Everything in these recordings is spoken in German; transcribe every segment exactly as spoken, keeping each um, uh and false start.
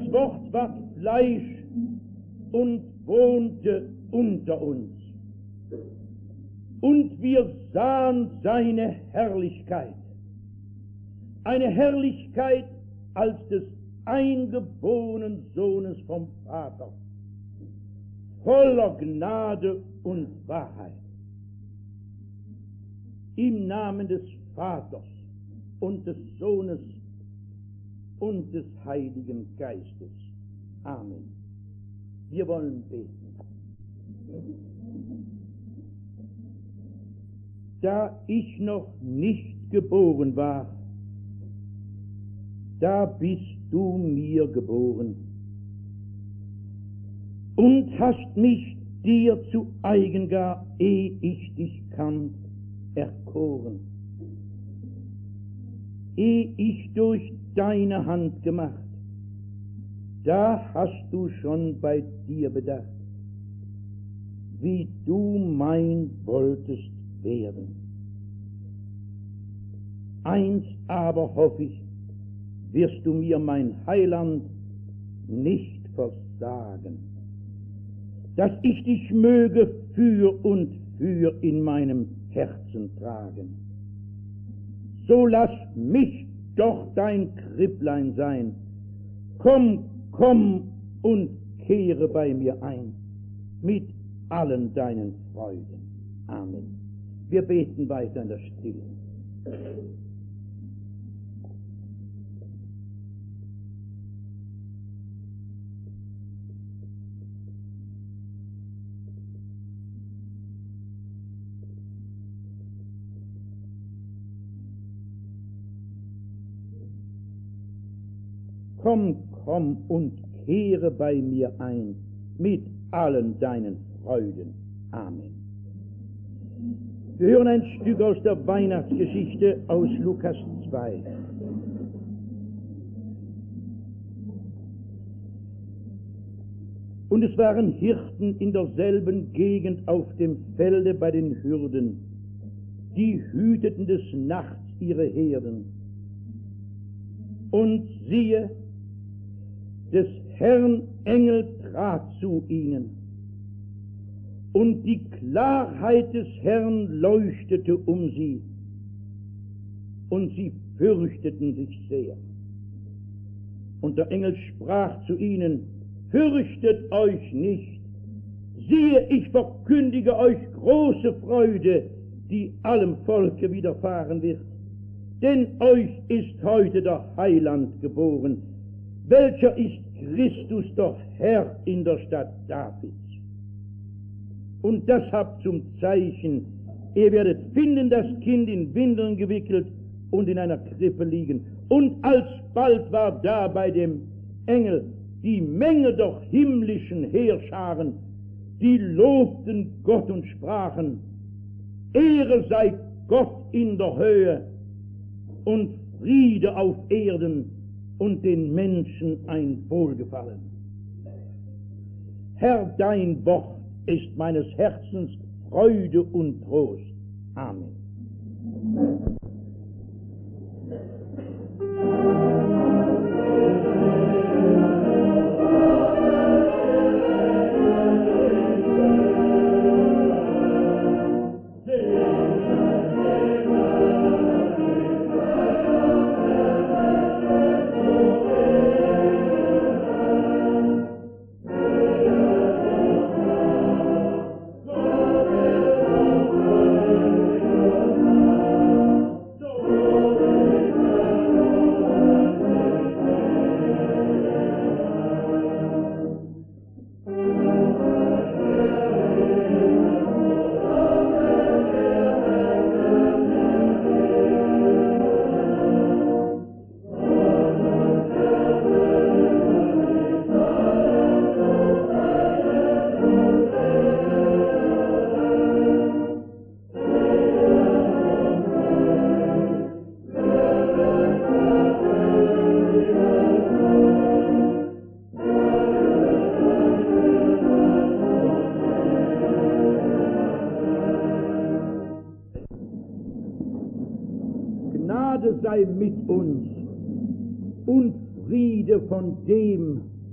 Wort ward Fleisch und wohnte unter uns. Und wir sahen seine Herrlichkeit, eine Herrlichkeit als des eingeborenen Sohnes vom Vater, voller Gnade und Wahrheit. Im Namen des Vaters und des Sohnes und des Heiligen Geistes. Amen. Wir wollen beten. Da ich noch nicht geboren war, da bist du mir geboren und hast mich dir zu eigen gar, ehe ich dich kannt, erkoren. Ehe ich durch deine Hand gemacht, da hast du schon bei dir bedacht, wie du mein wolltest werden. Eins aber hoff ich, wirst du mir, mein Heiland, nicht versagen, dass ich dich möge für und für in meinem Herzen tragen. So lass mich doch dein Kripplein sein. Komm, komm und kehre bei mir ein, mit allen deinen Freuden. Amen. Wir beten weiter in der Stille. Komm, komm und kehre bei mir ein, mit allen deinen Freuden. Amen. Wir hören ein Stück aus der Weihnachtsgeschichte aus Lukas zwei. Und es waren Hirten in derselben Gegend auf dem Felde bei den Hürden, die hüteten des Nachts ihre Herden. Und siehe, des Herrn Engel trat zu ihnen, und die Klarheit des Herrn leuchtete um sie, und sie fürchteten sich sehr. Und der Engel sprach zu ihnen: Fürchtet euch nicht, siehe, ich verkündige euch große Freude, die allem Volke widerfahren wird. Denn euch ist heute der Heiland geboren, welcher ist Christus, der Herr in der Stadt Davids. Und das habt zum Zeichen, ihr werdet finden das Kind in Windeln gewickelt und in einer Krippe liegen. Und alsbald war da bei dem Engel die Menge der himmlischen Heerscharen, die lobten Gott und sprachen: Ehre sei Gott in der Höhe und Friede auf Erden und den Menschen ein Wohlgefallen. Herr, dein Wort ist meines Herzens Freude und Trost. Amen. Sei mit uns und Friede von dem,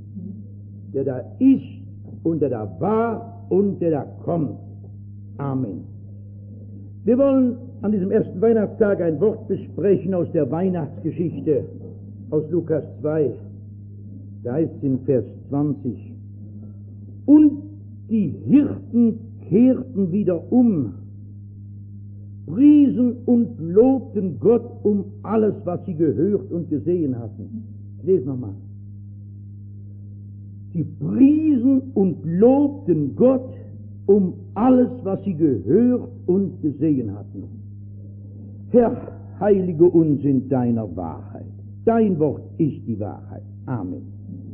der da ist und der da war und der da kommt. Amen. Wir wollen an diesem ersten Weihnachtstag ein Wort besprechen aus der Weihnachtsgeschichte, aus Lukas zwei. Da heißt es in Vers zwanzig: Und die Hirten kehrten wieder um, priesen und lobten Gott um alles, was sie gehört und gesehen hatten. Ich lese nochmal. Sie priesen und lobten Gott um alles, was sie gehört und gesehen hatten. Herr, heilige uns in deiner Wahrheit. Dein Wort ist die Wahrheit. Amen.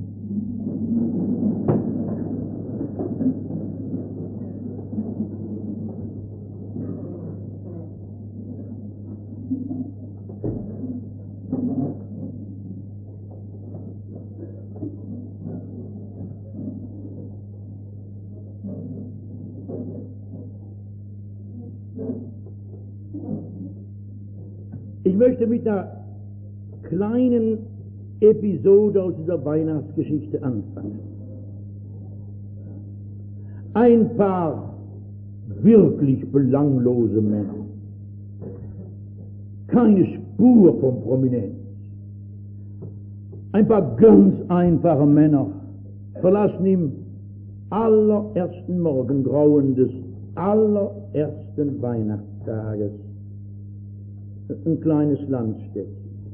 Ich möchte mit einer kleinen Episode aus dieser Weihnachtsgeschichte anfangen. Ein paar wirklich belanglose Männer, keine Spur von Prominenz, ein paar ganz einfache Männer verlassen im allerersten Morgengrauen des allerersten Weihnachtstages ein kleines Landstädtchen.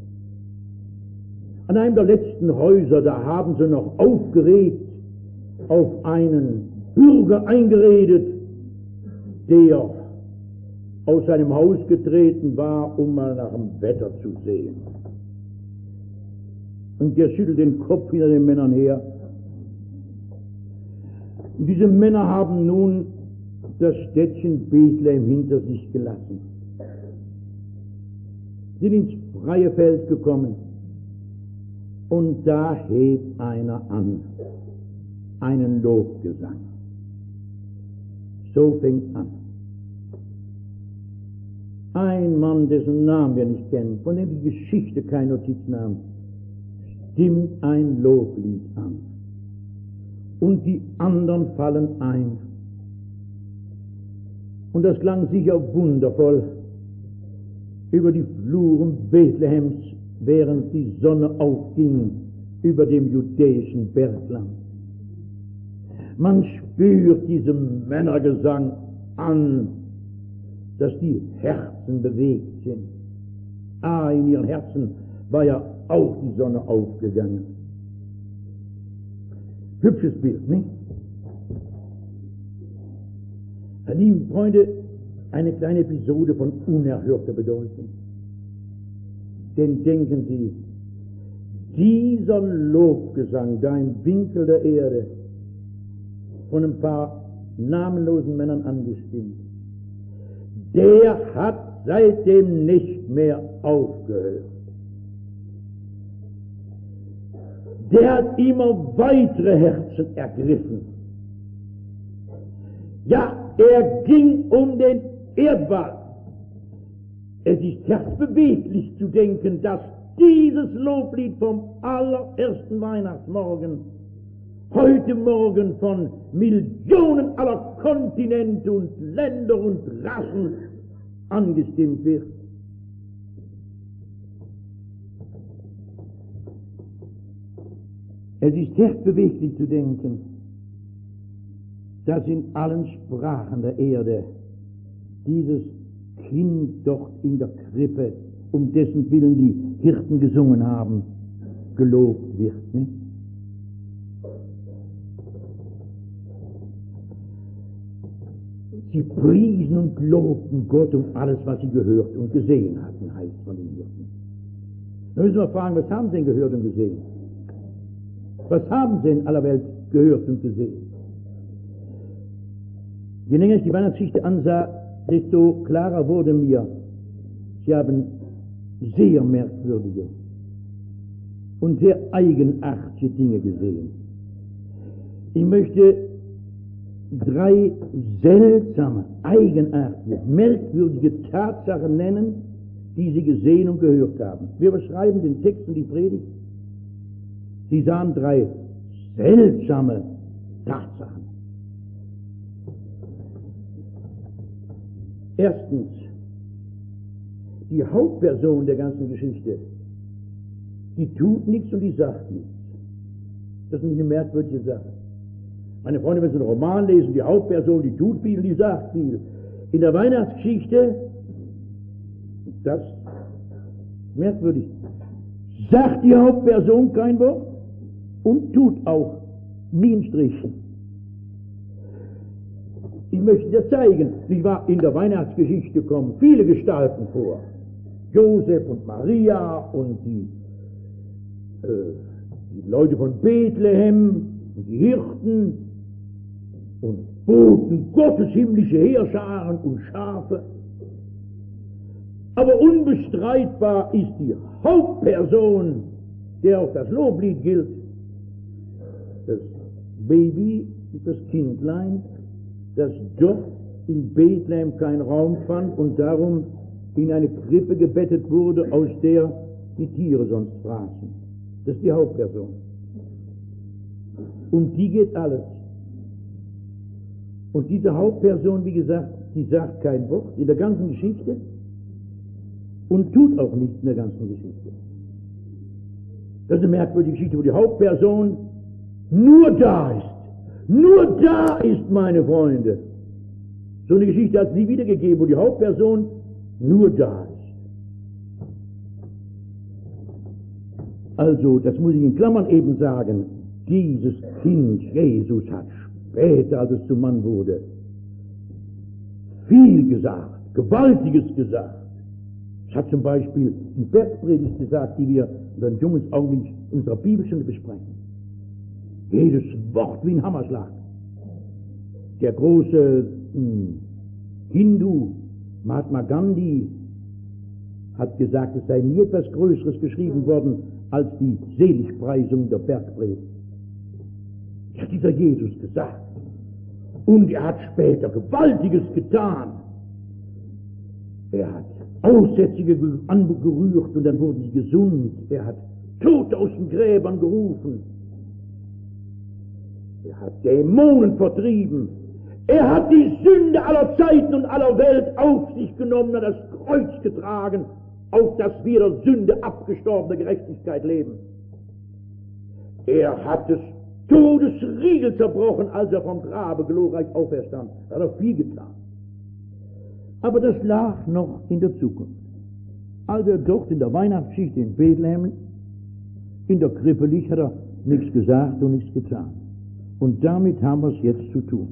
An einem der letzten Häuser, da haben sie noch aufgeregt auf einen Bürger eingeredet, der aus seinem Haus getreten war, um mal nach dem Wetter zu sehen. Und der schüttelt den Kopf hinter den Männern her. Und diese Männer haben nun das Städtchen Bethlehem hinter sich gelassen, sind ins freie Feld gekommen, und da hebt einer an, einen Lobgesang. So fängt an. Ein Mann, dessen Namen wir nicht kennen, von dem die Geschichte keine Notiz nahm, stimmt ein Loblied an. Und die anderen fallen ein. Und das klang sicher wundervoll über die Fluren Bethlehems, während die Sonne aufging über dem judäischen Bergland. Man spürt diesem Männergesang an, dass die Herzen bewegt sind. Ah, in ihren Herzen war ja auch die Sonne aufgegangen. Hübsches Bild, nicht? Meine lieben Freunde, eine kleine Episode von unerhörter Bedeutung. Denn denken Sie, dieser Lobgesang da im Winkel der Erde, von ein paar namenlosen Männern angestimmt, der hat seitdem nicht mehr aufgehört. Der hat immer weitere Herzen ergriffen. Ja, er ging um den Erdball. Es ist herzbeweglich zu denken, dass dieses Loblied vom allerersten Weihnachtsmorgen heute Morgen von Millionen aller Kontinente und Länder und Rassen angestimmt wird. Es ist herzbeweglich zu denken, dass in allen Sprachen der Erde dieses Kind dort in der Krippe, um dessen Willen die Hirten gesungen haben, gelobt wird. Nicht? Sie priesen und lobten Gott um alles, was sie gehört und gesehen hatten, heißt von den Hirten. Da müssen wir fragen, was haben sie denn gehört und gesehen? Was haben sie in aller Welt gehört und gesehen? Je länger ich die Weihnachtsgeschichte ansah, desto klarer wurde mir, sie haben sehr merkwürdige und sehr eigenartige Dinge gesehen. Ich möchte drei seltsame, eigenartige, merkwürdige Tatsachen nennen, die sie gesehen und gehört haben. Wir beschreiben den Text und die Predigt. Sie sahen drei seltsame Tatsachen. Erstens, die Hauptperson der ganzen Geschichte, die tut nichts und die sagt nichts. Das ist nicht eine merkwürdige Sache. Meine Freunde, wenn Sie einen Roman lesen, die Hauptperson, die tut viel, die sagt viel. In der Weihnachtsgeschichte, das ist merkwürdig, sagt die Hauptperson kein Wort und tut auch nie einen Strich. Ich möchte dir zeigen, nicht wahr, in der Weihnachtsgeschichte kommen viele Gestalten vor. Josef und Maria und die, äh, die Leute von Bethlehem und die Hirten und Boten Gottes, himmlische Heerscharen und Schafe. Aber unbestreitbar ist die Hauptperson, der auch das Loblied gilt, das Baby, das Kindlein, das dort in Bethlehem keinen Raum fand und darum in eine Krippe gebettet wurde, aus der die Tiere sonst fraßen. Das ist die Hauptperson. Um die geht alles. Und diese Hauptperson, wie gesagt, die sagt kein Wort in der ganzen Geschichte und tut auch nichts in der ganzen Geschichte. Das ist eine merkwürdige Geschichte, wo die Hauptperson nur da ist. Nur da ist, meine Freunde. So eine Geschichte hat es nie wiedergegeben, wo die Hauptperson nur da ist. Also, das muss ich in Klammern eben sagen, dieses Kind Jesus hat später, als es zum Mann wurde, viel gesagt, Gewaltiges gesagt. Es hat zum Beispiel die Bergpredigt gesagt, die wir in einem jungen Augenblick unserer Bibelstunde besprechen. Jedes Wort wie ein Hammerschlag. Der große hm, Hindu, Mahatma Gandhi, hat gesagt, es sei nie etwas Größeres geschrieben worden als die Seligpreisung der Bergpredigt. Das hat dieser Jesus gesagt. Und er hat später Gewaltiges getan. Er hat Aussätzige angerührt und dann wurden sie gesund. Er hat Tote aus den Gräbern gerufen. Er hat Dämonen vertrieben. Er hat die Sünde aller Zeiten und aller Welt auf sich genommen und das Kreuz getragen, auf das wir der Sünde abgestorbene Gerechtigkeit leben. Er hat des Todesriegel zerbrochen, als er vom Grabe glorreich auferstand. Er hat er viel getan. Aber das lag noch in der Zukunft. Als er dort in der Weihnachtsgeschichte in Bethlehem in der Krippe liegt, hat er nichts gesagt und nichts getan. Und damit haben wir es jetzt zu tun.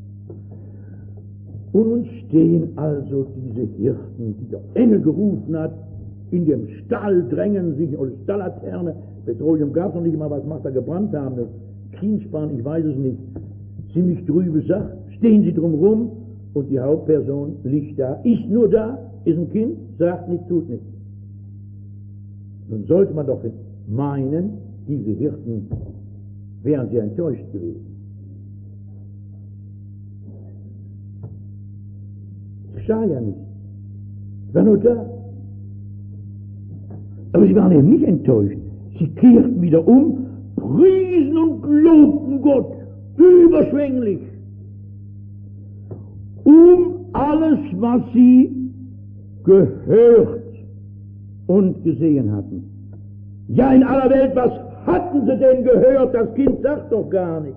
Und uns stehen also diese Hirten, die der Engel gerufen hat, in dem Stall drängen sich, oder Stalllaterne, Petroleum gab es noch nicht mal, was macht er gebrannt haben, das Kienspan, ich weiß es nicht, ziemlich trübe Sache, stehen sie drumherum und die Hauptperson liegt da, ist nur da, ist ein Kind, sagt nichts, tut nichts. Nun sollte man doch meinen, diese Hirten wären sie enttäuscht gewesen. Es geschah ja nicht. Es war nur da. Aber sie waren eben nicht enttäuscht. Sie kehrten wieder um, priesen und lobten Gott überschwänglich um alles, was sie gehört und gesehen hatten. Ja, in aller Welt, was hatten sie denn gehört? Das Kind sagt doch gar nichts.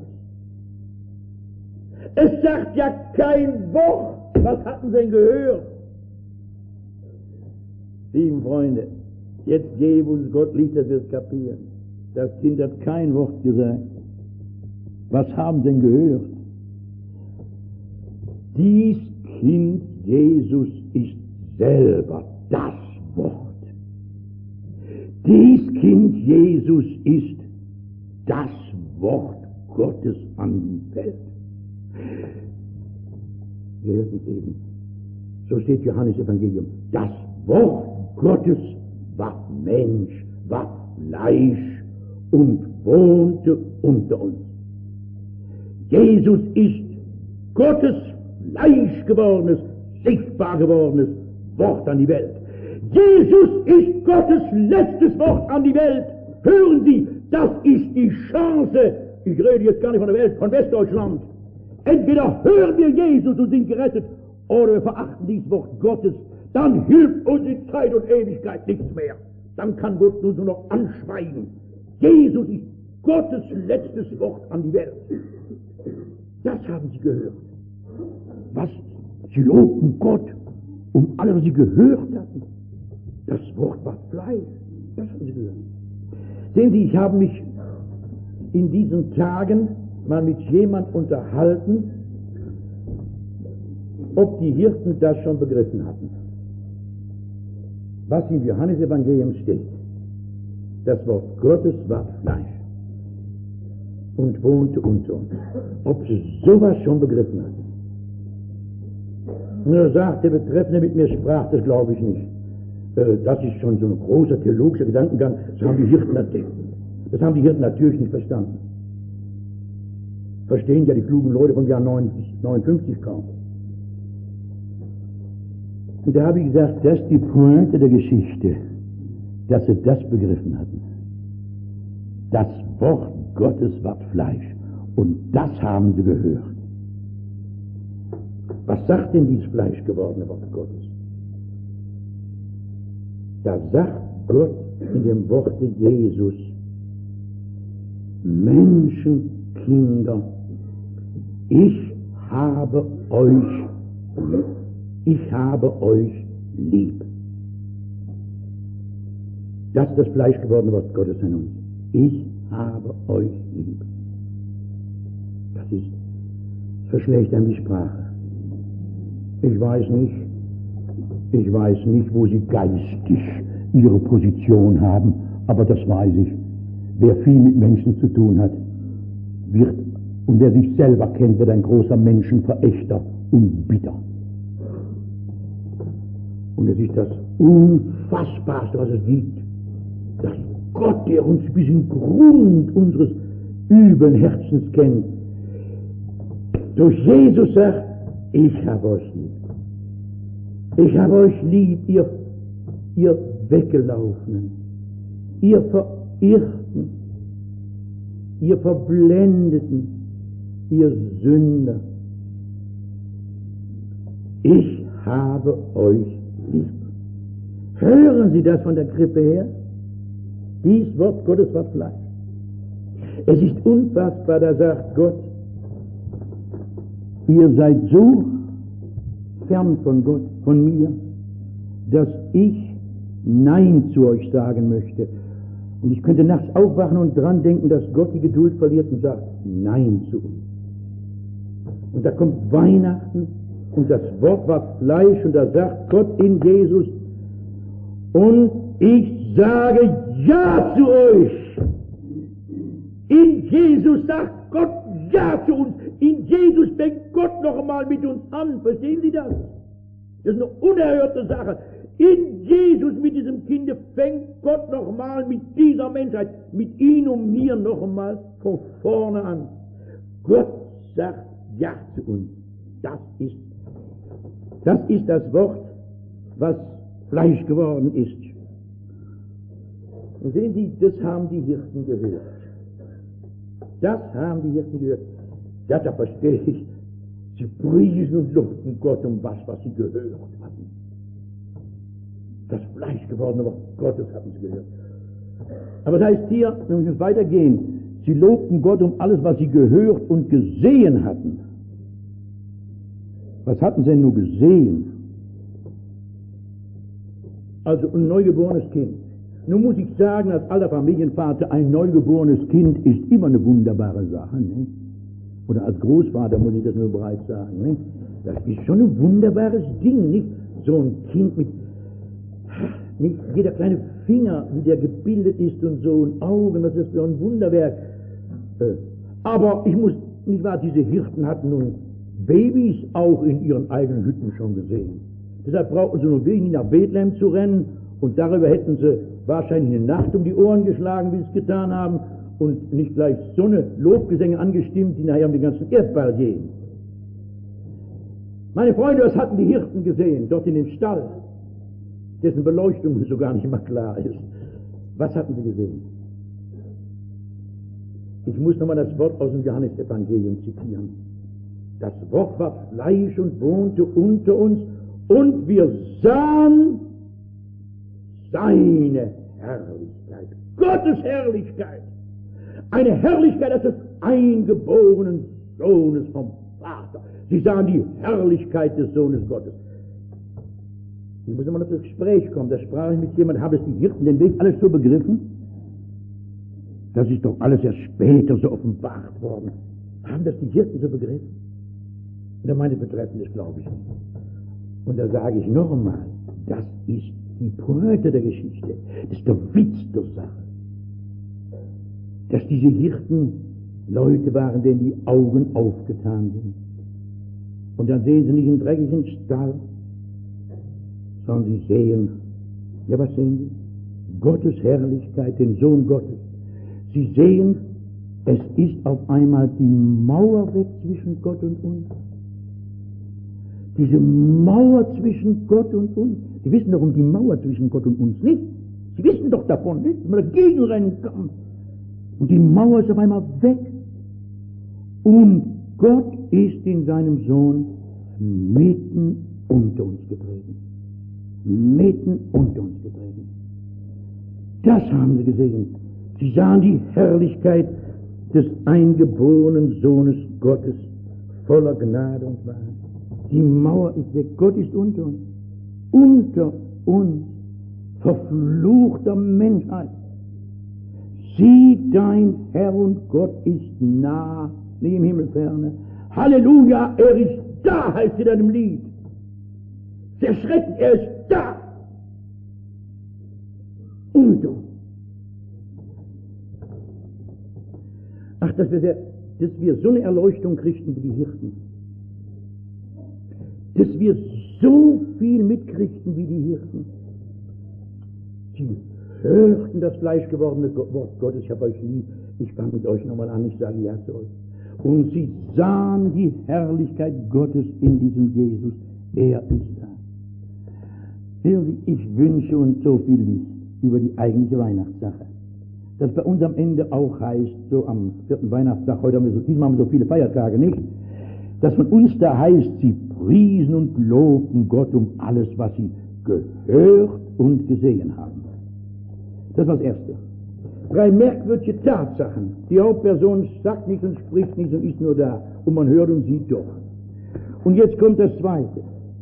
Es sagt ja kein Wort. Was hatten sie denn gehört? Lieben Freunde, jetzt gebe uns Gott Licht, dass wir es kapieren. Das Kind hat kein Wort gesagt. Was haben sie denn gehört? Dies Kind Jesus ist selber das Wort. Dies Kind Jesus ist das Wort Gottes an die Welt. Wir hörten es eben. So steht Johannes Evangelium. Das Wort Gottes war Mensch, war Fleisch und wohnte unter uns. Jesus ist Gottes Fleisch gewordenes, sichtbar gewordenes Wort an die Welt. Jesus ist Gottes letztes Wort an die Welt. Hören Sie, das ist die Chance Ich rede jetzt gar nicht von der Welt, von Westdeutschland. Entweder hören wir Jesus und sind gerettet, oder wir verachten dieses Wort Gottes. Dann hilft uns in Zeit und Ewigkeit nichts mehr. Dann kann Gott uns nur noch anschweigen. Jesus ist Gottes letztes Wort an die Welt. Das haben sie gehört. Was? Sie lobten Gott um alles, was sie gehört hatten. Das Wort war Fleisch. Das haben sie gehört. Sehen Sie, ich habe mich in diesen Tagen mal mit jemand unterhalten, ob die Hirten das schon begriffen hatten. Was im Johannesevangelium steht. Das Wort Gottes war Fleisch und wohnte unter uns. Ob sie sowas schon begriffen hatten. Und er sagt, der Betreffende mit mir sprach, das glaube ich nicht. Das ist schon so ein großer theologischer Gedankengang. Das haben die Hirten natürlich, das haben die Hirten natürlich nicht verstanden. Verstehen ja die klugen Leute vom Jahr neunundfünfzig kaum. Und da habe ich gesagt, das ist die Pointe der Geschichte, dass sie das begriffen hatten. Das Wort Gottes war Fleisch. Und das haben sie gehört. Was sagt denn dieses fleischgewordene Wort Gottes? Da sagt Gott in dem Worte Jesus, Menschenkinder, ich habe euch lieb. Ich habe euch lieb. Das ist das fleischgewordene Wort Gottes an uns. Ich habe euch lieb. Das ist, verschlägt an die Sprache. Ich weiß nicht, ich weiß nicht, wo sie geistig ihre Position haben, aber das weiß ich. Wer viel mit Menschen zu tun hat, wird, und wer sich selber kennt, wird ein großer Menschenverächter und bitter. Und es ist das Unfassbarste, was es gibt, dass Gott, der uns bis in Grund unseres üblen Herzens kennt, durch Jesus sagt, ich habe euch lieb. Ich habe euch lieb, ihr, ihr Weggelaufenen, ihr Verirrten, ihr Verblendeten, ihr Sünder. Ich habe euch lieb. Hören Sie das von der Krippe her? Dies Wort Gottes war Fleisch. Es ist unfassbar, da sagt Gott, ihr seid so fern von Gott, von mir, dass ich Nein zu euch sagen möchte. Und ich könnte nachts aufwachen und dran denken, dass Gott die Geduld verliert und sagt Nein zu uns. Und da kommt Weihnachten und das Wort war Fleisch und da sagt Gott in Jesus, und ich sage Ja zu euch. In Jesus sagt Gott Ja zu uns. In Jesus fängt Gott noch einmal mit uns an. Verstehen Sie das? Das ist eine unerhörte Sache. In Jesus, mit diesem Kinde, fängt Gott noch einmal mit dieser Menschheit, mit Ihnen und mir noch einmal von vorne an. Gott sagt Ja zu uns. Das ist, das ist das Wort, was Fleisch geworden ist. Und sehen Sie, das haben die Hirten gehört. Das haben die Hirten gehört. Ja, da verstehe ich. Sie priesen und lobten Gott um was, was sie gehört hatten. Das Fleisch gewordene Wort Gottes hatten sie gehört. Aber das heißt hier, wenn wir jetzt weitergehen, sie lobten Gott um alles, was sie gehört und gesehen hatten. Was hatten sie denn nur gesehen? Also ein neugeborenes Kind. Nun muss ich sagen, als alter Familienvater, ein neugeborenes Kind ist immer eine wunderbare Sache, nicht? Oder als Großvater muss ich das nur bereits sagen, nicht? Das ist schon ein wunderbares Ding, nicht? So ein Kind mit, nicht jeder kleine Finger, wie der gebildet ist und so, und Augen, das ist so ein Wunderwerk. Aber ich muss, nicht wahr, diese Hirten hatten nun Babys auch in ihren eigenen Hütten schon gesehen. Deshalb brauchten sie nur wenig nach Bethlehem zu rennen, und darüber hätten sie wahrscheinlich eine Nacht um die Ohren geschlagen, wie sie es getan haben, und nicht gleich so eine Lobgesänge angestimmt, die nachher um den ganzen Erdball gehen. Meine Freunde, was hatten die Hirten gesehen, dort in dem Stall, dessen Beleuchtung so gar nicht immer klar ist? Was hatten sie gesehen? Ich muss nochmal das Wort aus dem Johannesevangelium zitieren. Das Wort war Fleisch und wohnte unter uns, und wir sahen seine Herrlichkeit, Gottes Herrlichkeit, eine Herrlichkeit als des eingeborenen Sohnes vom Vater. Sie sahen die Herrlichkeit des Sohnes Gottes. Ich muss immer noch das Gespräch kommen, da sprach ich mit jemandem, habe es die Hirten den Weg alles so begriffen? Das ist doch alles erst später so offenbart worden. Haben das die Hirten so begriffen? Und er meinte, betreffend, das glaube ich nicht. Und da sage ich noch einmal, das ist die Pointe der Geschichte, das ist der Witz der Sache. Dass diese Hirten Leute waren, denen die Augen aufgetan sind. Und dann sehen sie nicht einen dreckigen Stall, sondern sie sehen, ja was sehen sie? Gottes Herrlichkeit, den Sohn Gottes. Sie sehen, es ist auf einmal die Mauer weg zwischen Gott und uns. Diese Mauer zwischen Gott und uns. Sie wissen doch um die Mauer zwischen Gott und uns nicht. Sie wissen doch davon nicht, dass man dagegen rennen kann. Und die Mauer ist auf einmal weg. Und Gott ist in seinem Sohn mitten unter uns getreten. Mitten unter uns getreten. Das haben sie gesehen. Sie sahen die Herrlichkeit des eingeborenen Sohnes Gottes, voller Gnade und Wahrheit. Die Mauer ist weg, Gott ist unter uns. Unter uns, verfluchter Menschheit. Sieh, dein Herr und Gott ist nah, nicht im Himmel ferne. Halleluja, er ist da, heißt in einem Lied. Der Schrecken, er ist da. Unter uns. Ach, dass wir, sehr, dass wir so eine Erleuchtung kriegten wie die Hirten. Dass wir so viel mitkriegten wie die Hirten. Sie hörten das fleischgewordene Wort Gottes, ich habe euch lieb, ich fange mit euch nochmal an, ich sage ja zu euch. Und sie sahen die Herrlichkeit Gottes in diesem Jesus, er ist da. Ich wünsche uns so viel Licht über die eigentliche Weihnachtssache. Das bei uns am Ende auch heißt, so am vierten Weihnachtstag, heute haben wir so, diesmal haben wir so viele Feiertage nicht, dass von uns da heißt, sie priesen und lobten Gott um alles, was sie gehört und gesehen haben. Das war das Erste. Drei merkwürdige Tatsachen. Die Hauptperson sagt nichts und spricht nichts und ist nur da. Und man hört und sieht doch. Und jetzt kommt das Zweite.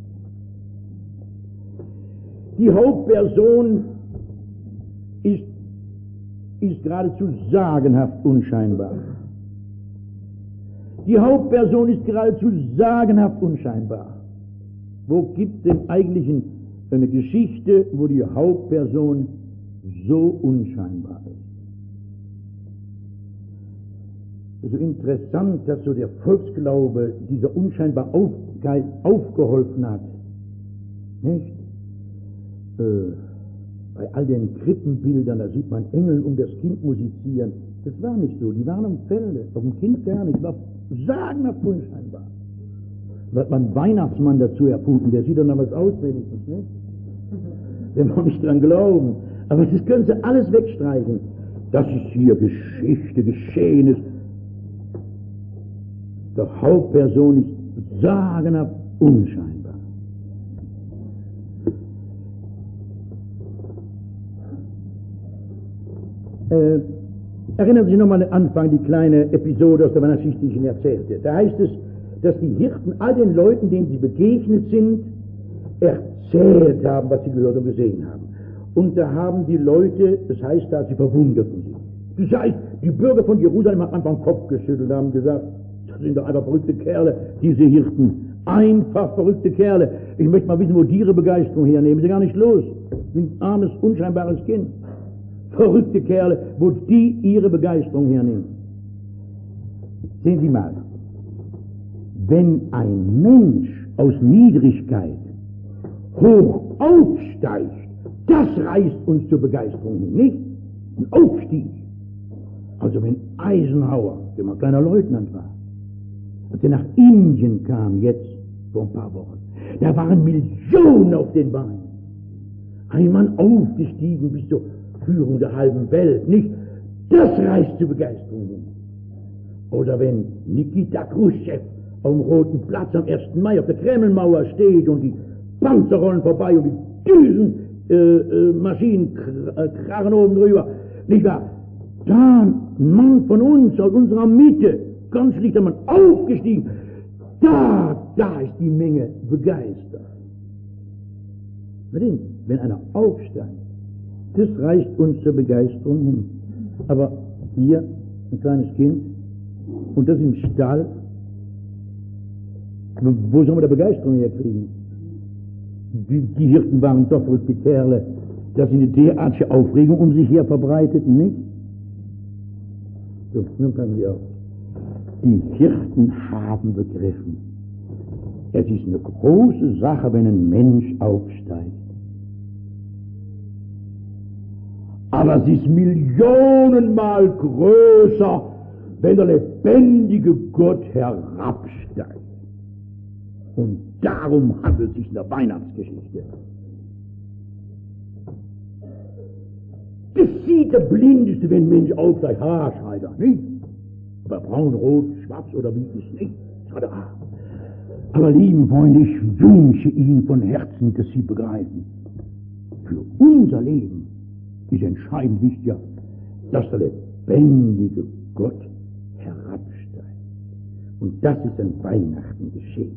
Die Hauptperson ist, ist geradezu sagenhaft unscheinbar. Die Hauptperson ist geradezu sagenhaft unscheinbar. Wo gibt es denn eigentlich eine Geschichte, wo die Hauptperson so unscheinbar ist? Es ist so interessant, dass so der Volksglaube dieser Unscheinbarkeit aufgeholfen hat. Nicht? Äh, bei all den Krippenbildern, da sieht man Engel um das Kind musizieren. Das war nicht so. Die waren am Felde, auf dem Kind gar nicht. Das war sagenhaft unscheinbar. Da hat man einen Weihnachtsmann dazu erfunden, der sieht doch noch was aus, wenigstens, nicht? Wenn wir nicht dran glauben. Aber das können sie alles wegstreichen. Das ist hier Geschichte, Geschehnis. Der Hauptperson ist sagenhaft unscheinbar. Äh, erinnern Sie sich nochmal an den Anfang, die kleine Episode aus der Weihnachtsgeschichte, die ich Ihnen erzählte. Da heißt es, dass die Hirten all den Leuten, denen sie begegnet sind, erzählt haben, was sie gehört und gesehen haben. Und da haben die Leute, das heißt da, sie verwunderten sich. Das heißt, die Bürger von Jerusalem haben einfach den Kopf geschüttelt und haben gesagt, das sind doch einfach verrückte Kerle, diese Hirten. Einfach verrückte Kerle. Ich möchte mal wissen, wo die ihre Begeisterung hernehmen. Sie gar nicht los. Sie sind ein armes, unscheinbares Kind. Verrückte Kerle, wo die ihre Begeisterung hernehmen. Sehen Sie mal, wenn ein Mensch aus Niedrigkeit hoch aufsteigt, das reißt uns zur Begeisterung hin, nicht? Ein Aufstieg. Also wenn Eisenhower, der mal kleiner Leutnant war, als er nach Indien kam, jetzt vor ein paar Wochen, da waren Millionen auf den Beinen. Ein Mann aufgestiegen bis zur Führung der halben Welt, nicht? Das reißt zur Begeisterung hin. Oder wenn Nikita Khrushchev auf dem Roten Platz am ersten Mai auf der Kremlmauer steht und die Panzer rollen vorbei und die Düsen äh, äh, Maschinen äh, krachen oben drüber. Nicht wahr? Da ein Mann von uns, aus unserer Mitte, ganz lichter Mann, aufgestiegen. Da, da ist die Menge begeistert. Wenn einer aufsteigt, das reicht uns zur Begeisterung hin. Aber hier ein kleines Kind und das im Stall, wo soll man da Begeisterung herkriegen? Die, die Hirten waren doch verrückte Kerle, dass sie eine derartige Aufregung um sich her verbreiteten, nicht? So, nun fangen wir auf. Die Hirten haben begriffen, es ist eine große Sache, wenn ein Mensch aufsteigt. Aber es ist millionenmal größer, wenn der lebendige Gott herabsteigt. Und darum handelt es sich in der Weihnachtsgeschichte. Das sieht der Blindeste, wenn ein Mensch aufsteigt. Ha, schreit er, nicht? Aber braun, rot, schwarz oder wie ist nicht? Schreit er, ah. Aber lieben Freunde, ich wünsche Ihnen von Herzen, dass Sie begreifen, für unser Leben ist entscheidend wichtiger, dass der lebendige Gott herabsteigt. Und das ist an Weihnachten geschehen.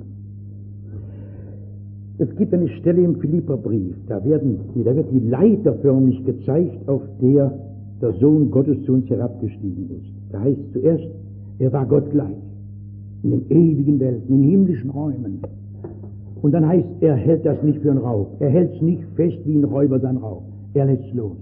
Es gibt eine Stelle im Philipperbrief, da, werden, da wird die Leiter förmlich gezeigt, auf der der Sohn Gottes zu uns herabgestiegen ist. Da heißt es zuerst, er war Gott gleich, in den ewigen Welten, in den himmlischen Räumen. Und dann heißt, er hält das nicht für einen Raub. Er hält es nicht fest wie ein Räuber sein Raub. Er lässt los.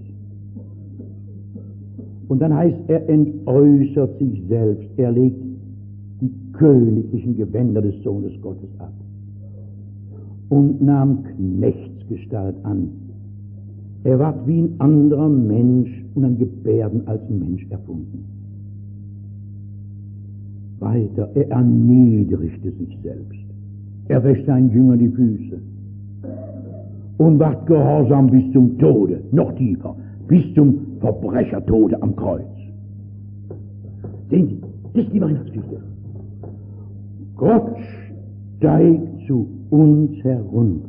Und dann heißt, er entäußert sich selbst. Er legt die königlichen Gewänder des Sohnes Gottes ab und nahm Knechtsgestalt an. Er ward wie ein anderer Mensch und an Gebärden als ein Mensch erfunden. Weiter, er erniedrigte sich selbst. Er wäscht seinen Jüngern die Füße und ward gehorsam bis zum Tode, noch tiefer, bis zum Verbrechertode am Kreuz. Sehen Sie, das ist die Weihnachtsgeschichte. Gott steigt zu uns herunter.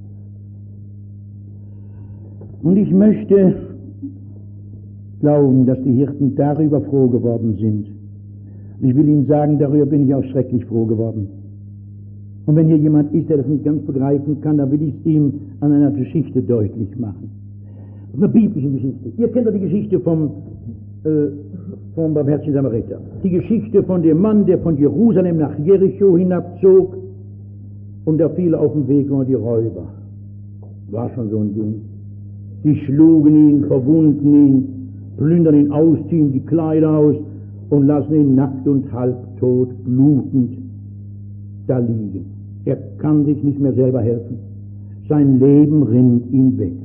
Und ich möchte glauben, dass die Hirten darüber froh geworden sind. Ich will Ihnen sagen, darüber bin ich auch schrecklich froh geworden. Und wenn hier jemand ist, der das nicht ganz begreifen kann, dann will ich es ihm an einer Geschichte deutlich machen. Eine biblische Geschichte. Ihr kennt doch die Geschichte vom, äh, vom barmherzigen Samariter. Die Geschichte von dem Mann, der von Jerusalem nach Jericho hinabzog und da fiel auf dem Weg nur die Räuber. War schon so ein Ding. Die schlugen ihn, verwunden ihn, plündern ihn aus, ziehen die Kleider aus und lassen ihn nackt und halbtot, blutend da liegen. Er kann sich nicht mehr selber helfen. Sein Leben rinnt ihm weg.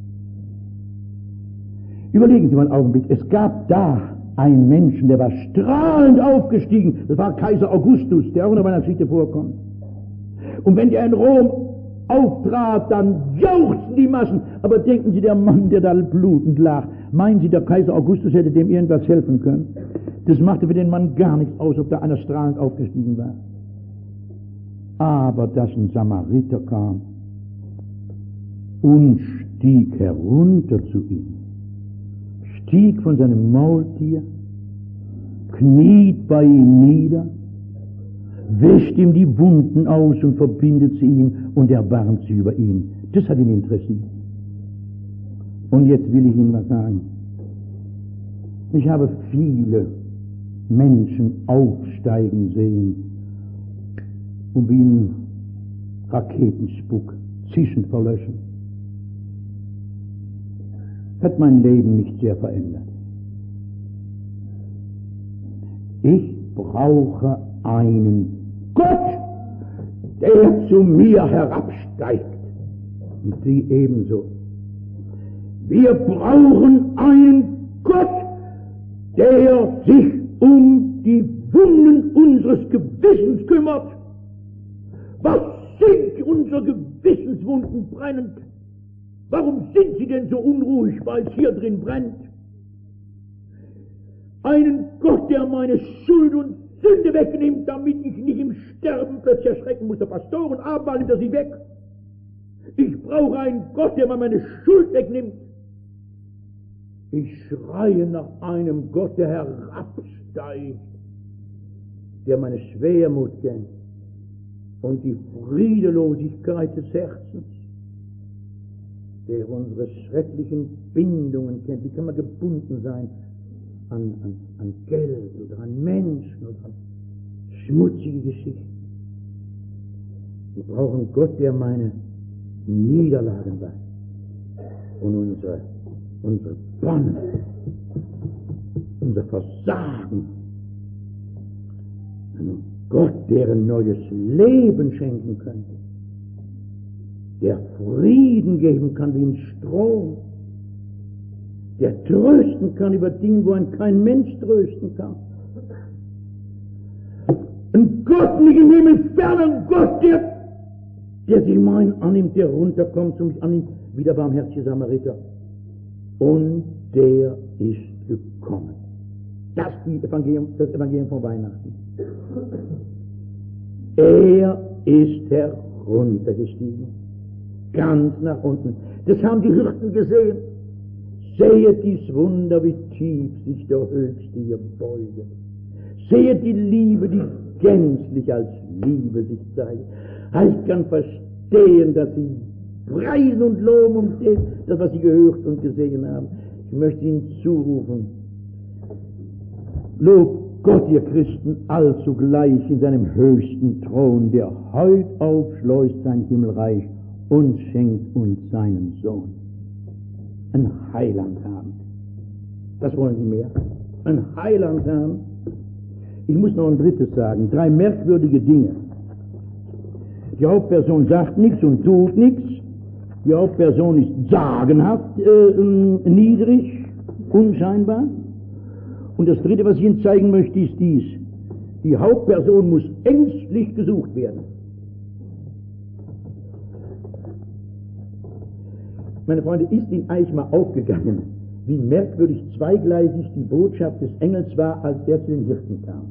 Überlegen Sie mal einen Augenblick. Es gab da einen Menschen, der war strahlend aufgestiegen. Das war Kaiser Augustus, der auch in meiner Geschichte vorkommt. Und wenn der in Rom auftrat, dann jauchzten die Massen. Aber denken Sie, der Mann, der da blutend lag, meinen Sie, der Kaiser Augustus hätte dem irgendwas helfen können? Das machte für den Mann gar nichts aus, ob da einer strahlend aufgestiegen war. Aber dass ein Samariter kam und stieg herunter zu ihm, stieg von seinem Maultier, kniet bei ihm nieder, wäscht ihm die Wunden aus und verbindet sie ihm und erbarmt sich über ihn. Das hat ihn interessiert. Und jetzt will ich Ihnen was sagen. Ich habe viele Menschen aufsteigen sehen und wie ein Raketenspuck zischend verlöschen. Hat mein Leben nicht sehr verändert. Ich brauche einen Gott, der zu mir herabsteigt. Und Sie ebenso. Wir brauchen einen Gott, der sich um die Wunden unseres Gewissens kümmert. Was sind unsere Gewissenswunden brennend? Warum sind sie denn so unruhig, weil es hier drin brennt? Einen Gott, der meine Schuld und Sünde wegnimmt, damit ich nicht im Sterben plötzlich erschrecken muss. Der Pastoren Abendmahl nimmt er sie weg. Ich brauche einen Gott, der mir meine Schuld wegnimmt. Ich schreie nach einem Gott, der herabsteigt, der meine Schwermut kennt und die Friedelosigkeit des Herzens, der unsere schrecklichen Bindungen kennt. Wie kann man gebunden sein an, an, an Geld oder an Menschen oder an schmutzige Geschichten? Wir brauchen Gott, der meine Niederlagen weiß und unsere, unsere Bonne, unser Versagen. Einen Gott, der ein neues Leben schenken könnte, der Frieden geben kann wie ein Strom, der trösten kann über Dinge, wo ein kein Mensch trösten kann. Ein Gott nicht im Himmel fern, ein Gott, der der sich mein annimmt, der runterkommt zu mich annimmt, wie der barmherzige Samariter. Und der ist gekommen. Das ist Evangelium, das Evangelium von Weihnachten. Er ist heruntergestiegen, ganz nach unten. Das haben die Hirten gesehen. Sehet dies Wunder, wie tief sich der Höchste hier beuget. Sehet die Liebe, die gänzlich als Liebe sich zeigt. Ich kann verstehen, dass sie preisen und loben um das, was sie gehört und gesehen haben. Ich möchte ihnen zurufen: Lobt Gott, ihr Christen, allzugleich in seinem höchsten Thron, der heut aufschleust sein Himmelreich und schenkt uns seinen Sohn. Ein Heiland haben. Was wollen Sie mehr? Ein Heiland haben. Ich muss noch ein drittes sagen. Drei merkwürdige Dinge. Die Hauptperson sagt nichts und tut nichts. Die Hauptperson ist sagenhaft äh, niedrig, unscheinbar. Und das Dritte, was ich Ihnen zeigen möchte, ist dies. Die Hauptperson muss ängstlich gesucht werden. Meine Freunde, ist Ihnen eigentlich mal aufgegangen, wie merkwürdig zweigleisig die Botschaft des Engels war, als er zu den Hirten kam?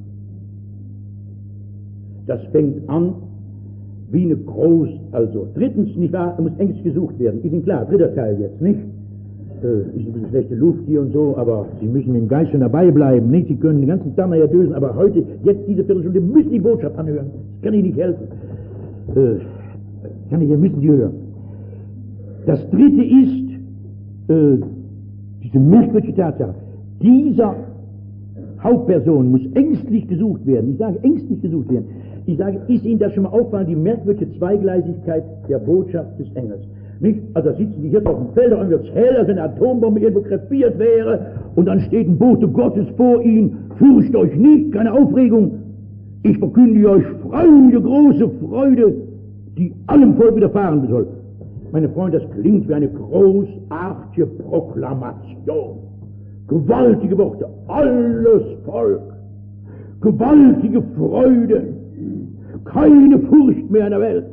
Das fängt an wie eine groß, also drittens, nicht wahr, er muss ängstlich gesucht werden. Ist Ihnen klar, dritter Teil jetzt, nicht? Äh, ist ein bisschen schlechte Luft hier und so, aber Sie müssen im Geist schon dabei bleiben, nicht? Sie können den ganzen Tag nachher dösen, aber heute, jetzt diese Viertelstunde, müssen die Botschaft anhören. Das kann Ihnen nicht helfen. Äh, kann ich, müssen Sie hören. Das dritte ist, äh, diese merkwürdige Tatsache. Dieser Hauptperson muss ängstlich gesucht werden. Ich sage, ängstlich gesucht werden. Ich sage, ist Ihnen das schon mal aufgefallen, die merkwürdige Zweigleisigkeit der Botschaft des Engels? Nicht? Also da sitzen die hier auf dem Feld, und wird es hell, als wenn eine Atombombe irgendwo krepiert wäre, und dann steht ein Bote Gottes vor Ihnen: Furcht euch nicht, keine Aufregung. Ich verkündige euch Freude, große Freude, die allem Volk widerfahren soll. Meine Freunde, das klingt wie eine großartige Proklamation. Gewaltige Worte, alles Volk, gewaltige Freude, keine Furcht mehr in der Welt.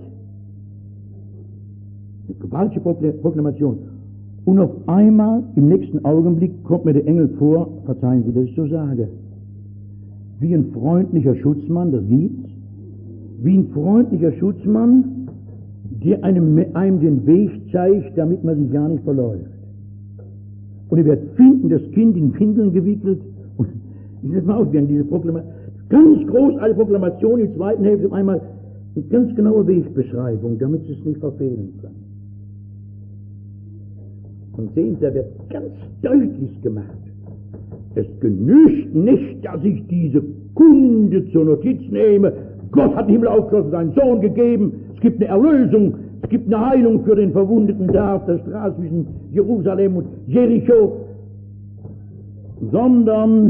Eine gewaltige Proklamation. Und auf einmal, im nächsten Augenblick, kommt mir der Engel vor, verzeihen Sie, dass ich so sage, wie ein freundlicher Schutzmann, das gibt's, wie ein freundlicher Schutzmann, der einem, einem den Weg zeigt, damit man sich gar nicht verläuft. Und ihr werdet finden, das Kind in Windeln gewickelt. Und ich will das mal ausgehen, diese Proklamation, ganz groß, alle Proklamation in der zweiten Hälfte, einmal eine ganz genaue Wegbeschreibung, damit Sie es nicht verfehlen können. Und sehen Sie, da wird ganz deutlich gemacht: Es genügt nicht, dass ich diese Kunde zur Notiz nehme. Gott hat den Himmel aufgeschlossen, seinen Sohn gegeben. Es gibt eine Erlösung, es gibt eine Heilung für den Verwundeten da auf der Straße zwischen Jerusalem und Jericho. Sondern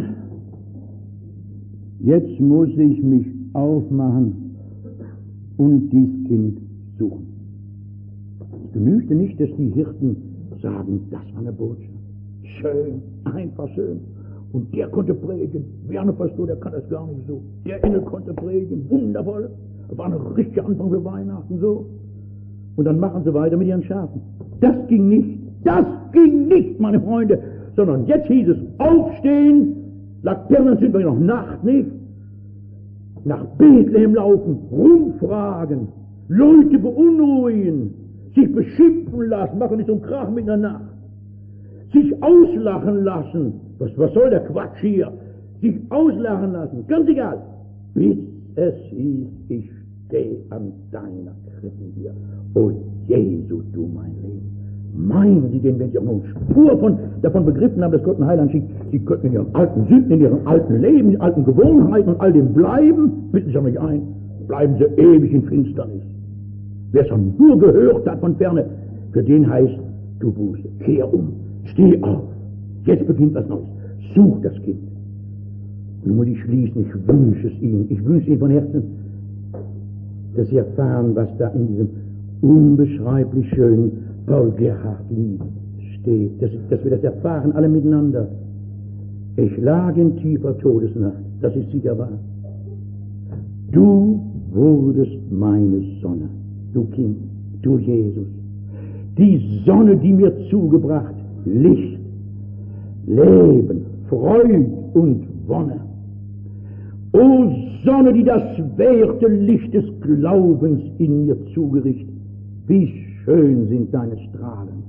jetzt muss ich mich aufmachen und dies Kind suchen. Es genügte nicht, dass die Hirten sagen, das war eine Botschaft. Schön, einfach schön. Und der konnte predigen. Wer eine Pastor, der kann das gar nicht so. Der Engel konnte predigen. Wundervoll. Das war ein richtiger Anfang für Weihnachten so. Und dann machen sie weiter mit ihren Schafen. Das ging nicht. Das ging nicht, meine Freunde. Sondern jetzt hieß es: Aufstehen. Laternen sind wir noch Nacht, nicht? nach Bethlehem laufen, rumfragen, Leute beunruhigen, sich beschimpfen lassen, machen nicht so einen Krach mit der Nacht, sich auslachen lassen. Was, was soll der Quatsch hier? Sich auslachen lassen, ganz egal. Bis es hieß, ich stehe an deiner Krippe hier. O Jesu, du mein Leben. Meinen Sie denn, wenn Sie auch nur eine Spur von, davon begriffen haben, dass Gott ein Heiland schickt, Sie könnten in Ihren alten Sünden, in Ihrem alten Leben, in alten Gewohnheiten und all dem bleiben? Bitten Sie mich ein. Bleiben Sie ewig in Finsternis. Wer es nur gehört hat von ferne, für den heißt, du Buße, kehr um, steh auf. Jetzt beginnt was Neues. Such das Kind. Nun muss ich schließen, ich wünsche es Ihnen, ich wünsche Ihnen von Herzen, dass Sie erfahren, was da in diesem unbeschreiblich schönen Paul Gerhardt-Lied steht, dass, dass wir das erfahren, alle miteinander. Ich lag in tiefer Todesnacht, das ist sicher wahr. Du wurdest meine Sonne, du Kind, du Jesus, die Sonne, die mir zugebracht, Licht, Leben, Freude und Wonne. O Sonne, die das werte Licht des Glaubens in mir zugerichtet, wie schön sind deine Strahlen.